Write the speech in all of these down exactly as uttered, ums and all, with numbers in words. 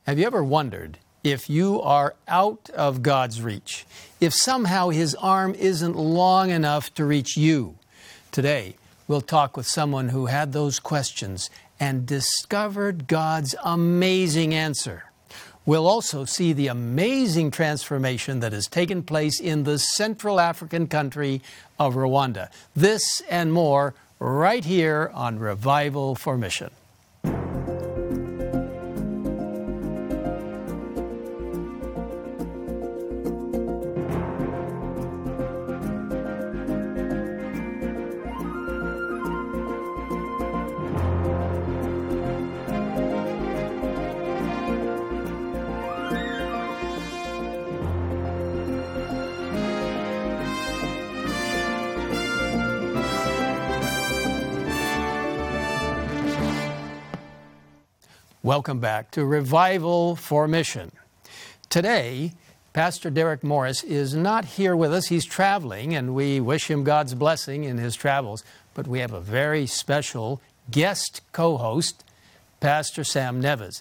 Have you ever wondered if you are out of God's reach, if somehow His arm isn't long enough to reach you? Today, we'll talk with someone who had those questions and discovered God's amazing answer. We'll also see the amazing transformation that has taken place in the Central African country of Rwanda. This and more right here on Revival for Mission. Welcome back to Revival for Mission. Today, Pastor Derek Morris is not here with us. He's traveling, and we wish him God's blessing in his travels. But we have a very special guest co-host, Pastor Sam Neves.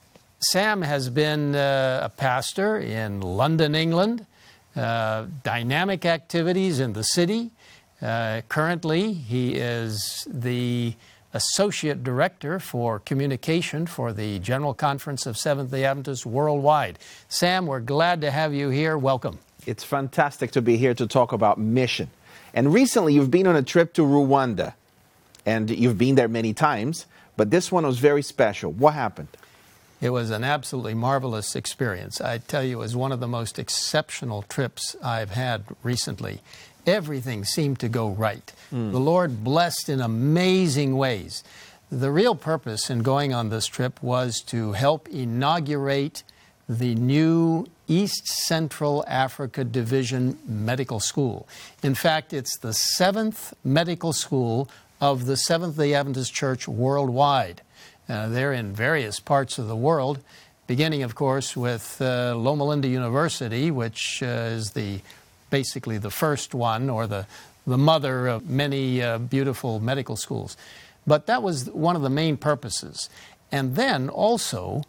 Sam has been uh, a pastor in London, England, uh, dynamic activities in the city. Uh, currently, he is the Associate Director for Communication for the General Conference of Seventh-day Adventists Worldwide. Sam, we're glad to have you here. Welcome. It's fantastic to be here to talk about mission. And recently you've been on a trip to Rwanda, and you've been there many times, but this one was very special. What happened? It was an absolutely marvelous experience. I tell you, it was one of the most exceptional trips I've had recently. Everything seemed to go right. Mm. The Lord blessed in amazing ways. The real purpose in going on this trip was to help inaugurate the new East Central Africa Division Medical School. In fact, it's the seventh medical school of the Seventh-day Adventist Church worldwide. Uh, they're in various parts of the world, beginning, of course, with uh, Loma Linda University, which uh, is the basically the first one, or the, the mother of many uh, beautiful medical schools. But that was one of the main purposes. And then also,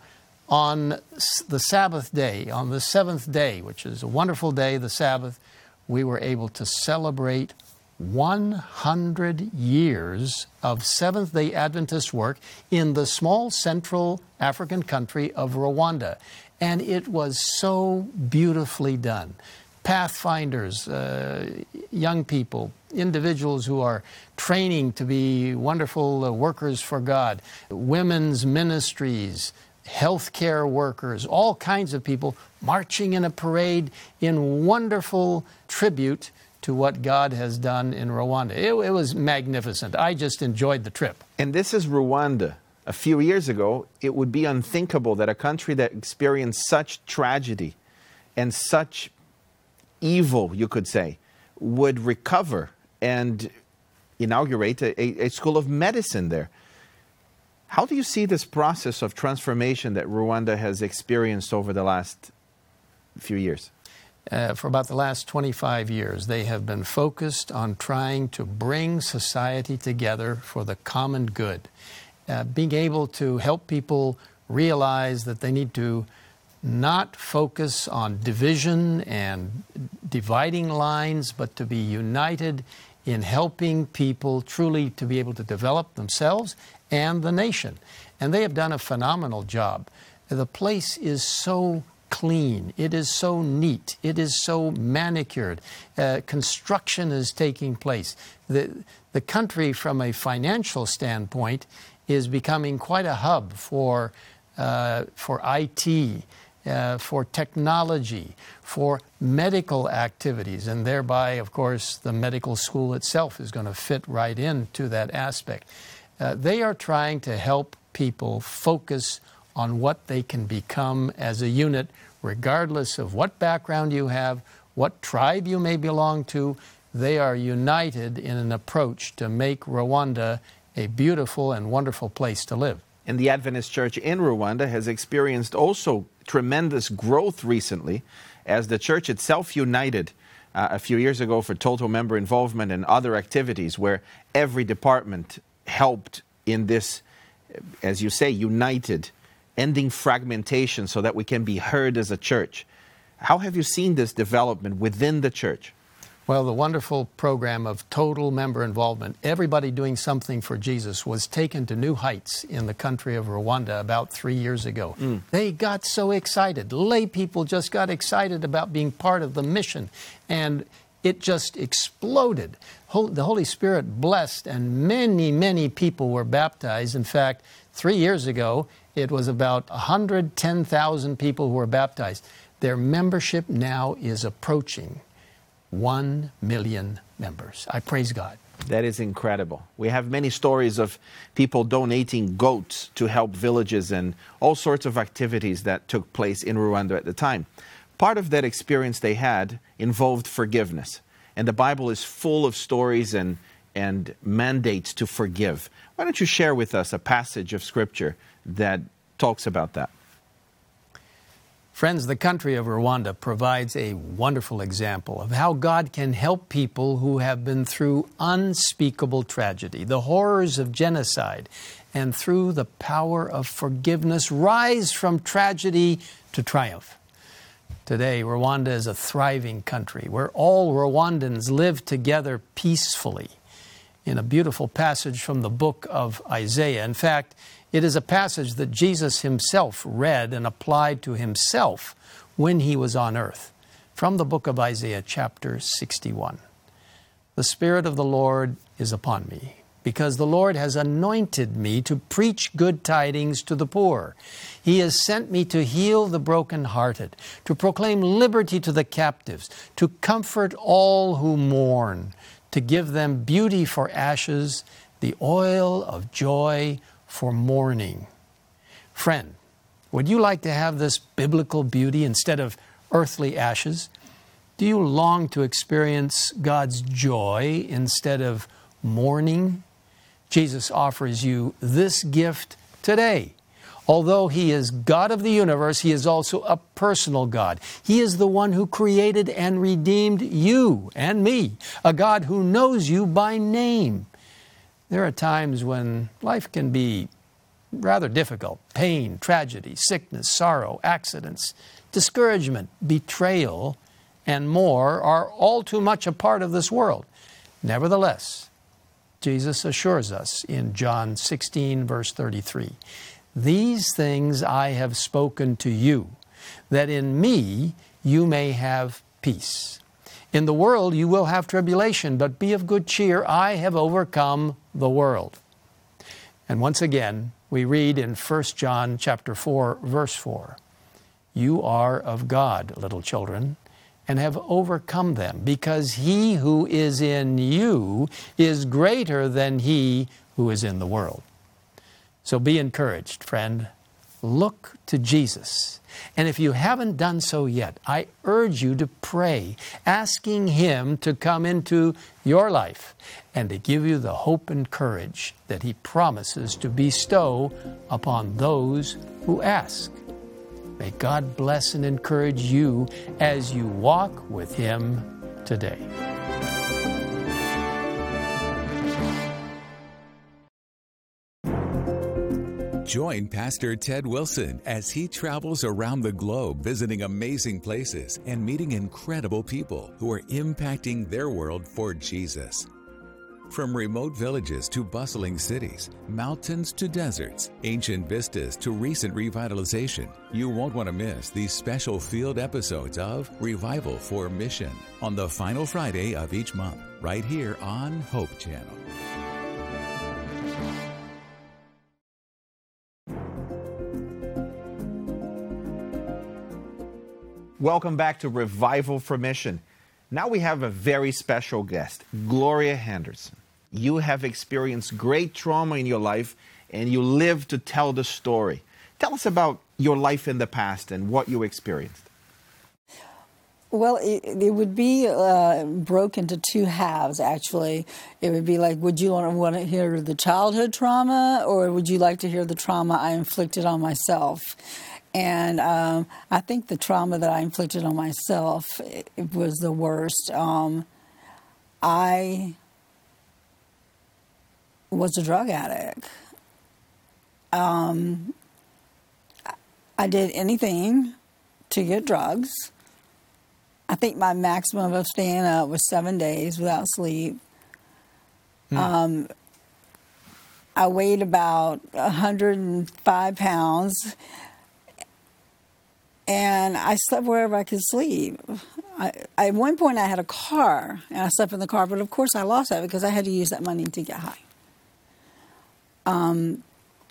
on the Sabbath day, on the seventh day, which is a wonderful day, the Sabbath, we were able to celebrate one hundred years of Seventh-day Adventist work in the small Central African country of Rwanda. And it was so beautifully done. Pathfinders, uh, young people, individuals who are training to be wonderful uh, workers for God, women's ministries, healthcare workers, all kinds of people marching in a parade in wonderful tribute to what God has done in Rwanda. It, it was magnificent. I just enjoyed the trip. And this is Rwanda. A few years ago, it would be unthinkable that a country that experienced such tragedy and such evil, you could say, would recover and inaugurate a, a, a school of medicine there. How do you see this process of transformation that Rwanda has experienced over the last few years? Uh, for about the last twenty-five years, they have been focused on trying to bring society together for the common good, uh, being able to help people realize that they need to not focus on division and dividing lines, but to be united in helping people truly to be able to develop themselves and the nation. And they have done a phenomenal job. The place is so clean. It is so neat. It is so manicured. Uh, construction is taking place. The, the country, from a financial standpoint, is becoming quite a hub for, uh, for I T, Uh, for technology, for medical activities, and thereby, of course, the medical school itself is going to fit right into that aspect. Uh, they are trying to help people focus on what they can become as a unit, regardless of what background you have, what tribe you may belong to. They are united in an approach to make Rwanda a beautiful and wonderful place to live. And the Adventist Church in Rwanda has experienced also tremendous growth recently as the church itself united uh, a few years ago for total member involvement and other activities where every department helped in this, as you say, united ending fragmentation so that we can be heard as a church. How have you seen this development within the church? Well, the wonderful program of total member involvement, everybody doing something for Jesus, was taken to new heights in the country of Rwanda about three years ago. Mm. They got so excited. Lay people just got excited about being part of the mission, and it just exploded. The Holy Spirit blessed, and many, many people were baptized. In fact, three years ago, it was about one hundred ten thousand people who were baptized. Their membership now is approaching one million members. I praise God. That is incredible. We have many stories of people donating goats to help villages and all sorts of activities that took place in Rwanda at the time. Part of that experience they had involved forgiveness. And the Bible is full of stories and, and mandates to forgive. Why don't you share with us a passage of Scripture that talks about that? Friends, the country of Rwanda provides a wonderful example of how God can help people who have been through unspeakable tragedy, the horrors of genocide, and through the power of forgiveness rise from tragedy to triumph. Today, Rwanda is a thriving country where all Rwandans live together peacefully. In a beautiful passage from the book of Isaiah, in fact, it is a passage that Jesus himself read and applied to himself when he was on earth. From the book of Isaiah, chapter sixty-one. The Spirit of the Lord is upon me, because the Lord has anointed me to preach good tidings to the poor. He has sent me to heal the brokenhearted, to proclaim liberty to the captives, to comfort all who mourn, to give them beauty for ashes, the oil of joy for mourning. Friend, would you like to have this biblical beauty instead of earthly ashes? Do you long to experience God's joy instead of mourning? Jesus offers you this gift today. Although He is God of the universe, He is also a personal God. He is the one who created and redeemed you and me, a God who knows you by name. There are times when life can be rather difficult. Pain, tragedy, sickness, sorrow, accidents, discouragement, betrayal, and more are all too much a part of this world. Nevertheless, Jesus assures us in John sixteen, verse thirty-three, "These things I have spoken to you, that in me you may have peace. In the world you will have tribulation, but be of good cheer. I have overcome the world." And once again, we read in First John chapter four, verse four, "You are of God, little children, and have overcome them, because he who is in you is greater than he who is in the world." So be encouraged, friend. Look to Jesus. And if you haven't done so yet, I urge you to pray, asking Him to come into your life and to give you the hope and courage that He promises to bestow upon those who ask. May God bless and encourage you as you walk with Him today. Join Pastor Ted Wilson as he travels around the globe visiting amazing places and meeting incredible people who are impacting their world for Jesus. From remote villages to bustling cities, mountains to deserts, ancient vistas to recent revitalization, you won't want to miss these special field episodes of Revival for Mission on the final Friday of each month, right here on Hope Channel. Welcome back to Revival for Mission. Now we have a very special guest, Gloria Henderson. You have experienced great trauma in your life, and you live to tell the story. Tell us about your life in the past and what you experienced. Well, it, it would be uh, broken into two halves, actually. It would be like, would you want to, want to hear the childhood trauma, or would you like to hear the trauma I inflicted on myself? And um, I think the trauma that I inflicted on myself, it, it was the worst. Um, I was a drug addict. Um, I did anything to get drugs. I think my maximum of staying up was seven days without sleep. Mm. Um, I weighed about one hundred five pounds, and I slept wherever I could sleep. I, I, at one point, I had a car, and I slept in the car, but of course I lost that because I had to use that money to get high. Um,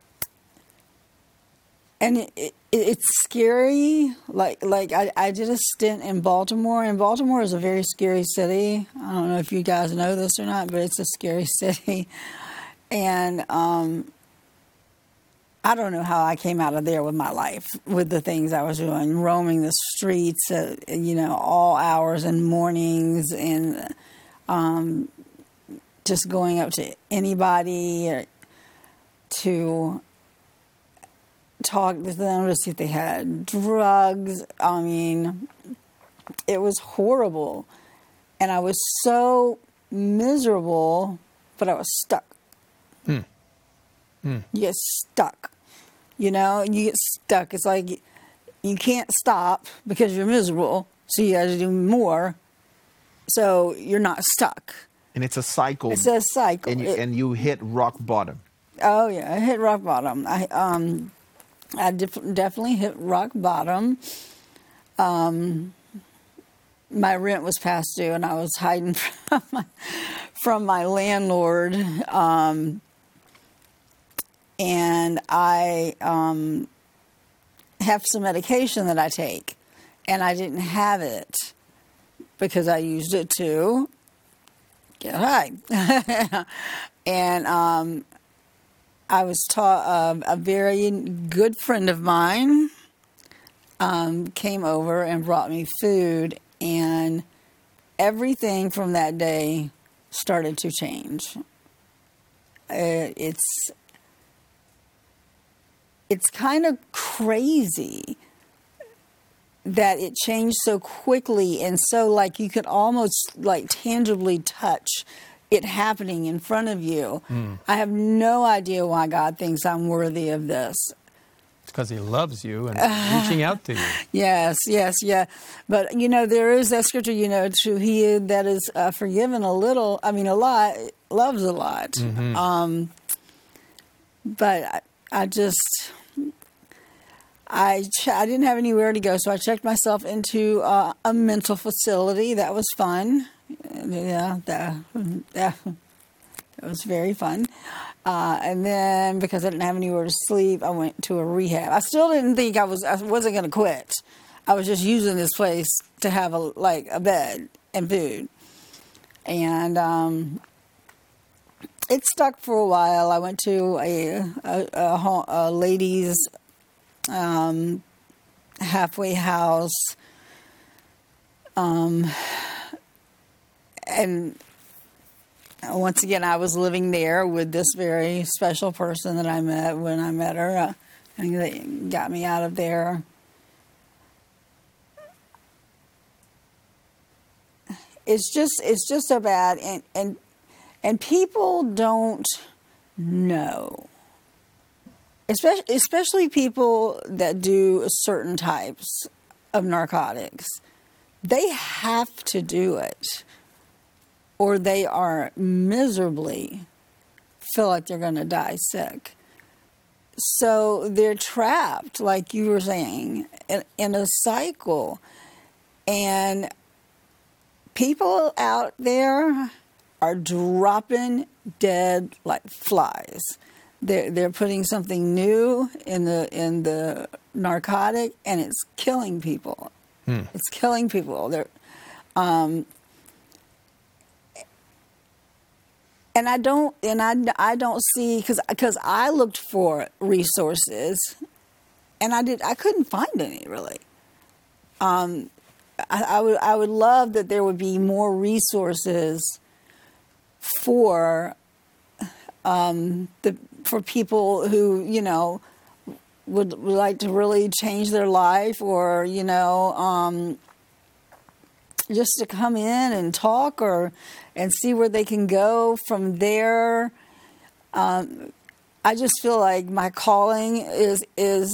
and it, it, it's scary. Like like I, I did a stint in Baltimore, and Baltimore is a very scary city. I don't know if you guys know this or not, but it's a scary city. And um, I don't know how I came out of there with my life, with the things I was doing, roaming the streets, uh, you know, all hours and mornings, and um, just going up to anybody or to talk to them to see if they had drugs. I mean, it was horrible. And I was so miserable, but I was stuck. Hmm. Hmm. You get stuck. You know, you get stuck. It's like you can't stop because you're miserable, so you got to do more. So you're not stuck. And it's a cycle. It's a cycle. And you, it, and you hit rock bottom. Oh, yeah, I hit rock bottom. I um, I def- definitely hit rock bottom. Um, my rent was past due, and I was hiding from my, from my landlord. Um, and I um, have some medication that I take, and I didn't have it because I used it to get high. And um, I was taught uh, a very good friend of mine um, came over and brought me food, and everything from that day started to change. Uh, it's it's kind of crazy that it changed so quickly, and so like you could almost like tangibly touch it happening in front of you. Mm. I have no idea why God thinks I'm worthy of this. It's because he loves you and uh, reaching out to you. Yes, yes, yeah. But, you know, there is that scripture, you know, to he that is uh, forgiven a little, I mean, a lot, loves a lot. Mm-hmm. Um, but I, I just, I, ch- I didn't have anywhere to go, so I checked myself into uh, a mental facility. That was fun. Yeah, that, that, that was very fun. Uh, and then because I didn't have anywhere to sleep, I went to a rehab. I still didn't think I was, I wasn't going to quit. I was just using this place to have a, like a bed and food. And um, it stuck for a while. I went to a, a, a, a ladies' um, halfway house. Um, and once again, I was living there with this very special person that I met when I met her, uh, and they got me out of there. It's just, it's just so bad, and and and people don't know, especially especially people that do certain types of narcotics. They have to do it, or they are miserably feel like they're going to die sick. So they're trapped, like you were saying, in, in a cycle. And people out there are dropping dead like flies. They're they're putting something new in the in the narcotic, and it's killing people. Hmm. It's killing people. They're um, And I don't, and I, I don't see, because because I looked for resources, and I did I couldn't find any really. Um, I, I would I would love that there would be more resources for um, the for people who you know would, would like to really change their life, or you know. Um, just to come in and talk or and see where they can go from there. Um, I just feel like my calling is is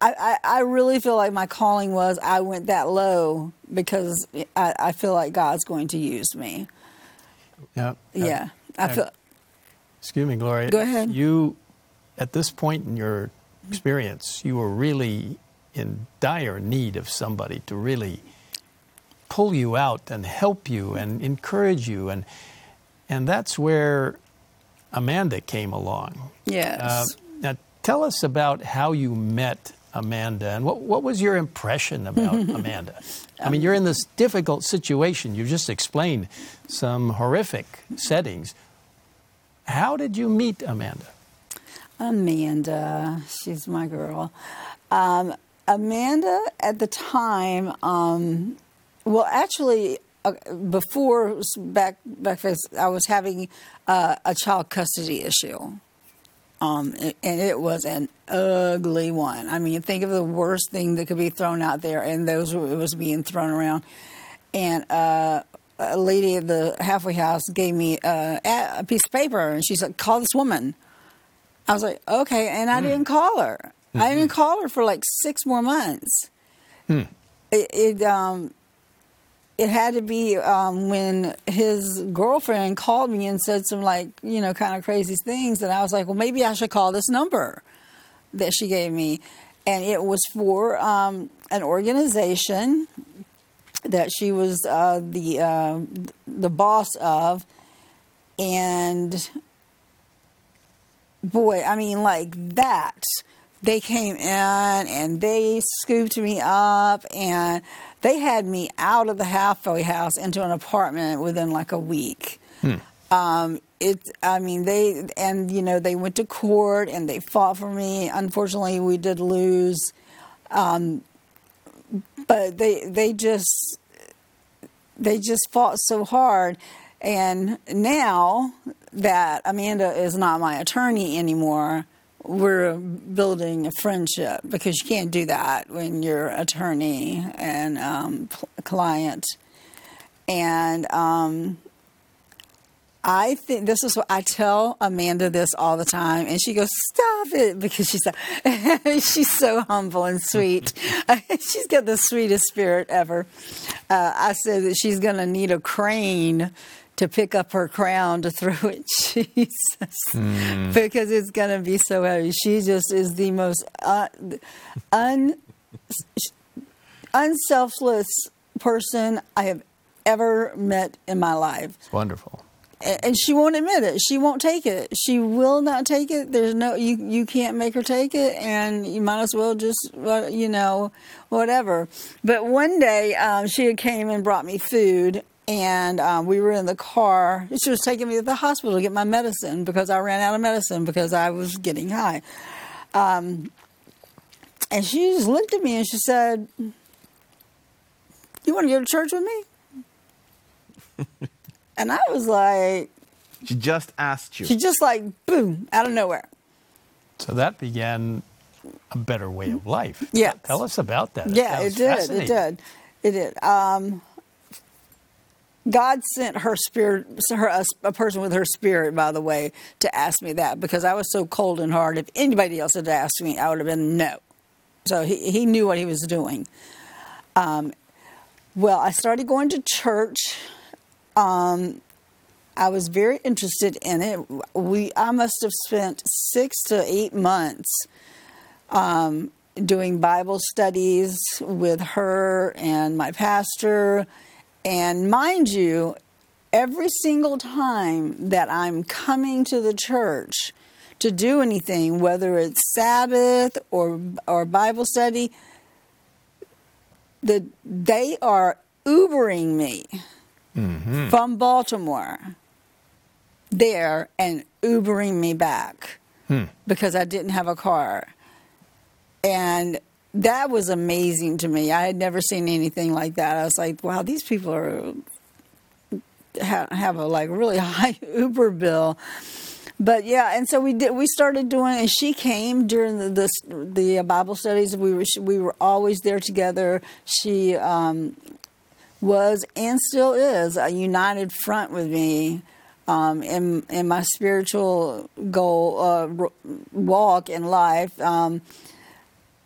I, I, I really feel like my calling was I went that low because I, I feel like God's going to use me. Yeah. Yeah. I feel. Excuse me, Gloria. Go ahead. You, at this point in your experience, you were really in dire need of somebody to really pull you out and help you and encourage you. And and that's where Amanda came along. Yes. Uh, now, tell us about how you met Amanda and what, what was your impression about Amanda? I mean, you're in this difficult situation. You just explained some horrific settings. How did you meet Amanda? Amanda, she's my girl. Um, Amanda, at the time, um, well, actually, uh, before back back, I was having uh, a child custody issue, um, and it was an ugly one. I mean, think of the worst thing that could be thrown out there, and those were, it was being thrown around. And uh, a lady at the halfway house gave me uh, a piece of paper, and she said, "Call this woman." I was like, "Okay," and I mm. didn't call her. Mm-hmm. I didn't call her for like six more months. Mm. It, it um, it had to be um, when his girlfriend called me and said some like you know kind of crazy things, and I was like, "Well, maybe I should call this number that she gave me," and it was for um, an organization that she was uh, the uh, the boss of, and boy, I mean, like that. They came in and they scooped me up and they had me out of the halfway house into an apartment within like a week. Hmm. Um, it, I mean, they, and you know, they went to court and they fought for me. Unfortunately, we did lose. Um, but they, they just, they just fought so hard. And now that Amanda is not my attorney anymore, we're building a friendship because you can't do that when you're attorney and um, client. And um, I think this is what I tell Amanda this all the time, and she goes, "Stop it," because she's so, she's so humble and sweet. She's got the sweetest spirit ever. Uh, I said that she's going to need a crane to pick up her crown to throw at Jesus mm. because it's going to be so heavy. She just is the most uh, un, unselfless person I have ever met in my life. It's wonderful. And she won't admit it. She won't take it. She will not take it. There's no, you, you can't make her take it, and you might as well just, you know, whatever. But one day um, she had came and brought me food. And um, we were in the car. She was taking me to the hospital to get my medicine because I ran out of medicine because I was getting high. Um, and she just looked at me and she said, "You want to go to church with me?" And I was like... She just asked you. She just like, boom, out of nowhere. So that began a better way of life. Yeah. Tell us about that. Yeah, it did. It did. It did. Um... God sent her spirit, her a, a person with her spirit, by the way, to ask me that because I was so cold and hard. If anybody else had asked me, I would have been no. So he, he knew what he was doing. Um, well, I started going to church. Um, I was very interested in it. We I must have spent six to eight months um, doing Bible studies with her and my pastor. And mind you, every single time that I'm coming to the church to do anything, whether it's Sabbath or or Bible study, the they are Ubering me mm-hmm. from Baltimore there and Ubering me back hmm. because I didn't have a car. And that was amazing to me. I had never seen anything like that. I was like, wow, these people are have, have a like really high Uber bill. But yeah, and so we did. We started doing, and she came during the the, the Bible studies. We were we were always there together. She um, was and still is a united front with me um, in in my spiritual goal uh, walk in life. Um,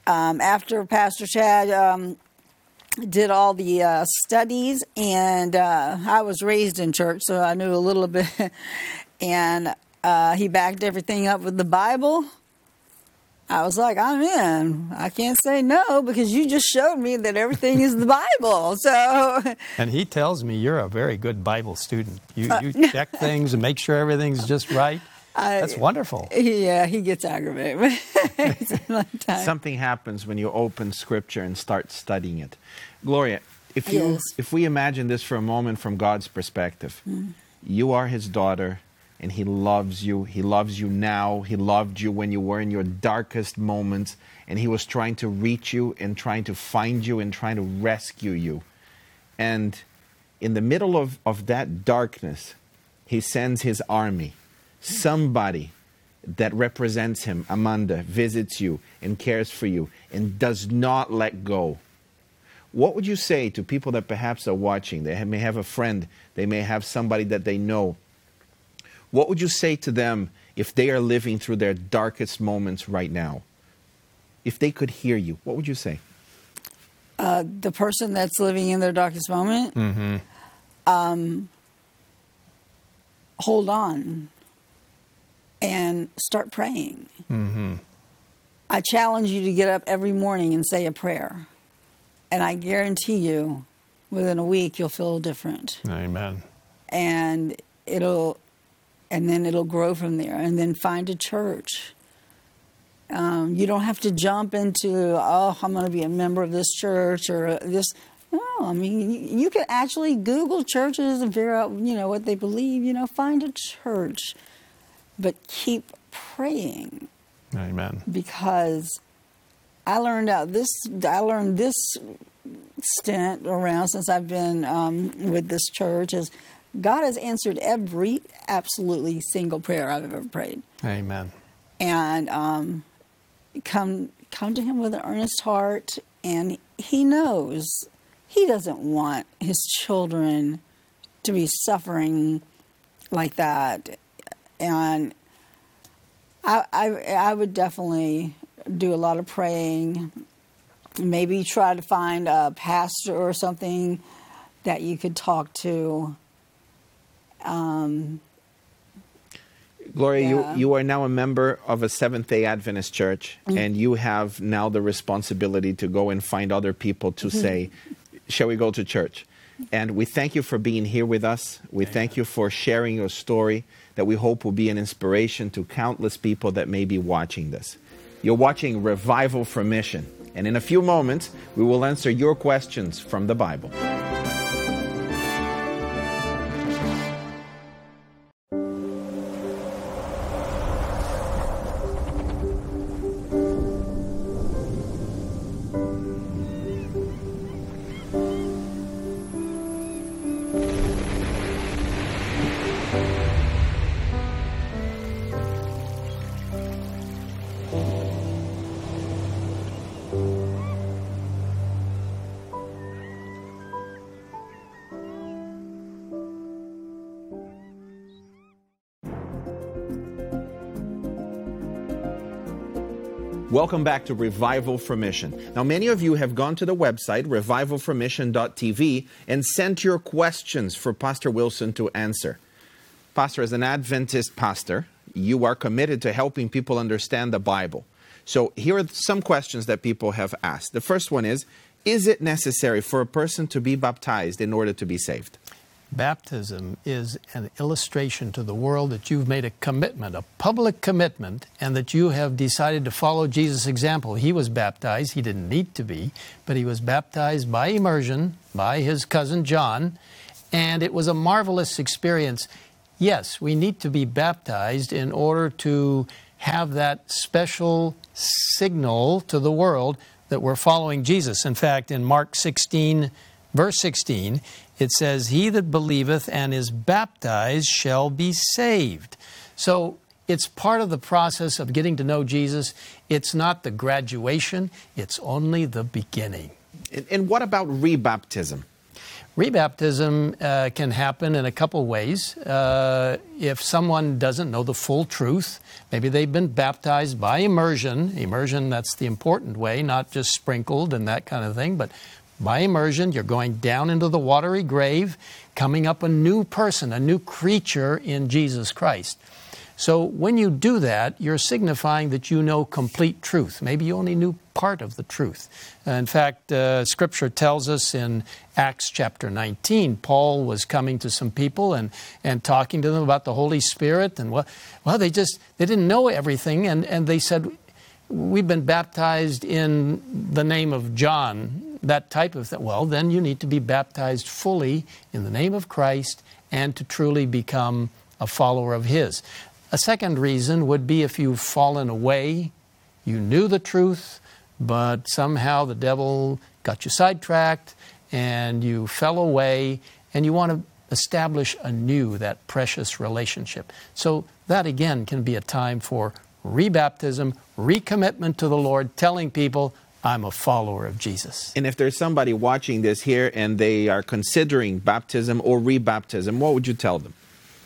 um, after Pastor Chad um, did all the uh, studies, and uh, I was raised in church, so I knew a little bit, and uh, he backed everything up with the Bible. I was like, I'm in. I can't say no because you just showed me that everything is the Bible. So, and he tells me you're a very good Bible student. You, you check things and make sure everything's just right. I, That's wonderful. Yeah, he gets aggravated. Something happens when you open Scripture and start studying it. Gloria, if you Yes. if we imagine this for a moment from God's perspective, mm. you are His daughter, and He loves you. He loves you now. He loved you when you were in your darkest moments, and He was trying to reach you and trying to find you and trying to rescue you. And in the middle of, of that darkness, He sends His army. Somebody that represents Him, Amanda, visits you and cares for you and does not let go. What would you say to people that perhaps are watching? They may have a friend. They may have somebody that they know. What would you say to them if they are living through their darkest moments right now? If they could hear you, what would you say? Uh, the person that's living in their darkest moment, mm-hmm. um, hold on and start praying. Mm-hmm. I challenge you to get up every morning and say a prayer. And I guarantee you, within a week, you'll feel different. Amen. And it'll... And then it'll grow from there. And then find a church. Um, you don't have to jump into, oh, I'm going to be a member of this church or this. No, I mean, you, you can actually Google churches and figure out, you know, what they believe. You know, find a church. But keep praying. Amen. Because I learned out this, I learned this stint around since I've been um, with this church is, God has answered every absolutely single prayer I've ever prayed. Amen. And um, come come to Him with an earnest heart, and He knows He doesn't want His children to be suffering like that. And I I, I would definitely do a lot of praying. Maybe try to find a pastor or something that you could talk to. Um, Gloria, yeah. you, you are now a member of a Seventh-day Adventist church, mm-hmm. and you have now the responsibility to go and find other people to mm-hmm. say, shall we go to church? And we thank you for being here with us. We Amen. Thank you for sharing your story that we hope will be an inspiration to countless people that may be watching this. You're watching Revival for Mission, and in a few moments, we will answer your questions from the Bible. Welcome back to Revival for Mission. Now, many of you have gone to the website, revival for mission dot t v, and sent your questions for Pastor Wilson to answer. Pastor, as an Adventist pastor, you are committed to helping people understand the Bible. So here are some questions that people have asked. The first one is, is it necessary for a person to be baptized in order to be saved? Baptism is an illustration to the world that you've made a commitment, a public commitment, and that you have decided to follow Jesus' example. He was baptized. He didn't need to be, but he was baptized by immersion by his cousin John, and it was a marvelous experience. Yes, we need to be baptized in order to have that special signal to the world that we're following Jesus. In fact, in Mark sixteen, verse sixteen, it says, "He that believeth and is baptized shall be saved." So it's part of the process of getting to know Jesus. It's not the graduation. It's only the beginning. And, and what about rebaptism? Rebaptism uh, can happen in a couple ways. Uh, if someone doesn't know the full truth, maybe they've been baptized by immersion. Immersion, that's the important way, not just sprinkled and that kind of thing, but by immersion, you're going down into the watery grave, coming up a new person, a new creature in Jesus Christ. So when you do that, you're signifying that you know complete truth. Maybe you only knew part of the truth. In fact, uh, Scripture tells us in Acts chapter nineteen, Paul was coming to some people and, and talking to them about the Holy Spirit. And well, well, they just, they didn't know everything. And, and they said, we've been baptized in the name of John, that type of thing. Well, then you need to be baptized fully in the name of Christ and to truly become a follower of His. A second reason would be if you've fallen away, you knew the truth, but somehow the devil got you sidetracked and you fell away and you want to establish anew that precious relationship. So that again can be a time for rebaptism, recommitment to the Lord, telling people, I'm a follower of Jesus. And if there's somebody watching this here and they are considering baptism or rebaptism, what would you tell them?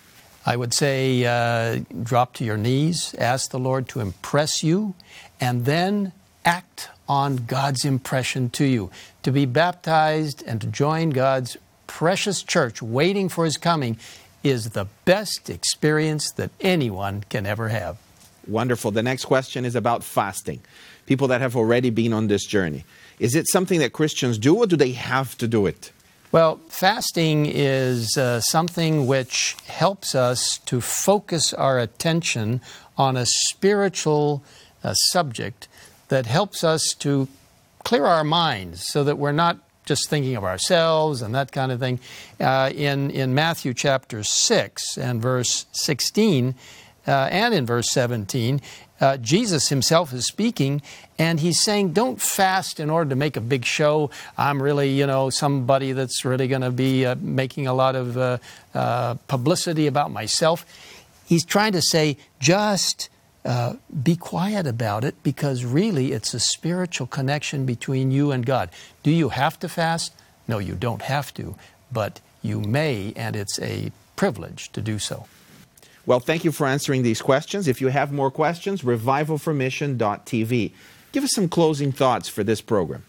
I would say uh, drop to your knees, ask the Lord to impress you, and then act on God's impression to you. To be baptized and to join God's precious church waiting for His coming is the best experience that anyone can ever have. Wonderful. The next question is about fasting. People that have already been on this journey. Is it something that Christians do, or do they have to do it? Well, fasting is uh, something which helps us to focus our attention on a spiritual uh, subject that helps us to clear our minds so that we're not just thinking of ourselves and that kind of thing. Uh, in, in Matthew chapter six and verse sixteen uh, and in verse seventeen, Uh, Jesus Himself is speaking, and He's saying, don't fast in order to make a big show. I'm really, you know, somebody that's really going to be uh, making a lot of uh, uh, publicity about myself. He's trying to say, just uh, be quiet about it, because really it's a spiritual connection between you and God. Do you have to fast? No, you don't have to, but you may, and it's a privilege to do so. Well, thank you for answering these questions. If you have more questions, revival for mission dot t v. Give us some closing thoughts for this program.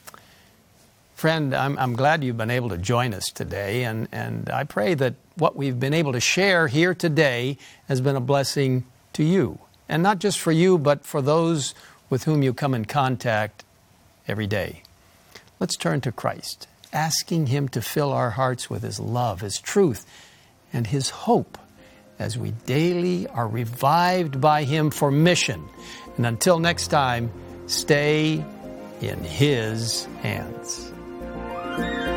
Friend, I'm, I'm glad you've been able to join us today, and, and I pray that what we've been able to share here today has been a blessing to you. And not just for you, but for those with whom you come in contact every day. Let's turn to Christ, asking Him to fill our hearts with His love, His truth, and His hope, as we daily are revived by Him for mission. And until next time, stay in His hands.